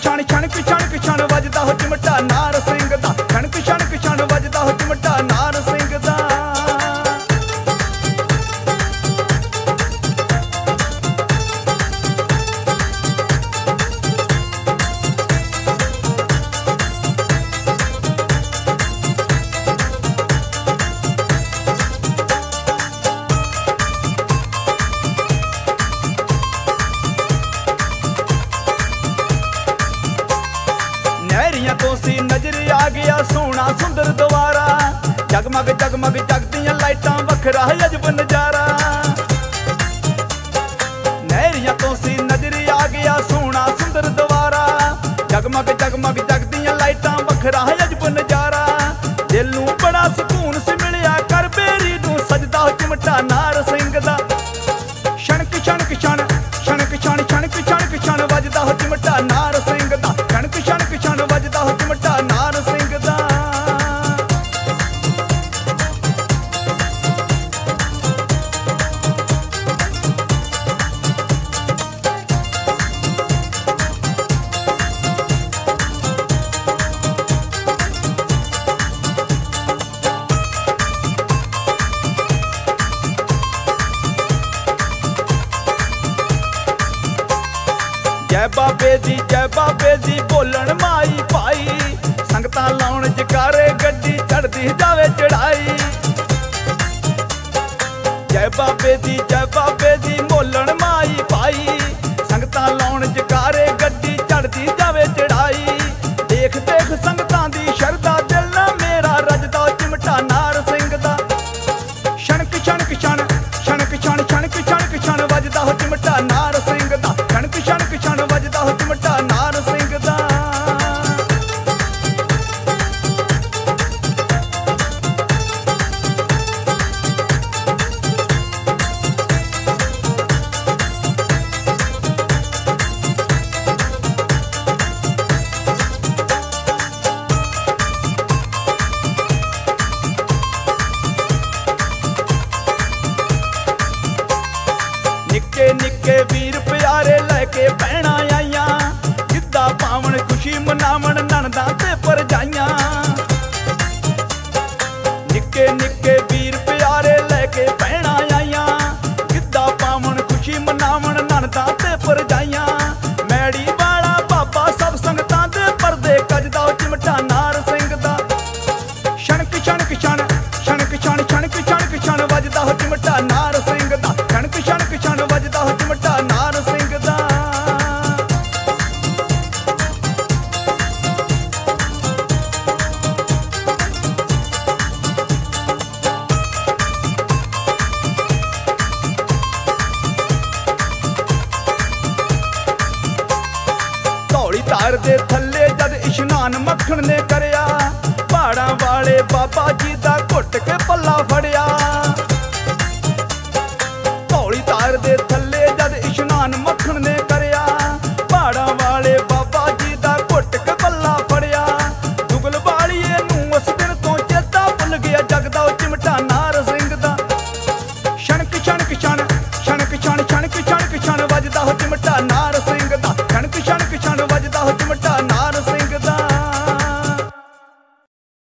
छणक छण वजदा हो चिमटा नार सिंह दा। छणक छण वजदा हो चिमटा नार सिंह दा। नहरियां तो सी नजर आ गया सोना सुंदर द्वारा। जगमग जगमग जगदियां लाइटां वखरा है अजब नजारा। नहरियां तो सी नजर आ गया सोना सुंदर द्वारा। जगमग जगमग जगदियां लाइटां वखरा है अजब नजारा। दिल नूं बड़ा सुकून सी मिलिया कर बेरी नूं सजदा हो चिमटा नार सिंह दा। छणक छण छणक छण वजदा हो चिमटा नार सिंह दा। छणक छण वजदा हो चिमटा नार सिंह दा। जय बाबे दी बोलन माई पाई। संगतां लाउण जकारे गड्डी चढ़दी जावे चढ़ाई। जय बाबे दी बोलन माई पाई। संगतां लाउण जकारे गड्डी चढ़दी जावे चढ़ाई। देख देख संगतां दी शरदा दिल ना मेरा रजदा चिमटा नार सिंह दा। छणक छण वजदा हो चिमटा नार सिंह दा। छणक छण वजदा हो चिमटा नार सिंह दा। निक्के निक्के वीर प्यारे लैके भैणां आईयां। गिद्धा पावन खुशी मनावन नणदां ते भरजाइयां। निक्के निक्के वीर प्यारे लैके भैणां आईयां। गिद्धा पावन खुशी मनावन नणदां ते भरजाइयां। मैड़ी वाला बाबा सब संगतां दे परदे कजदा चिमटा नार सिंह दा। छणक छण वजदा हो चिमटा नार सिंह दा। छणक छण वजदा हो चिमटा नार सिंह दा। धौली धार दे थल्ले जद इशनान मक्खण ने करया। पहाड़ां वाले बाबा जी दा घुट के पल्ला फड़िया।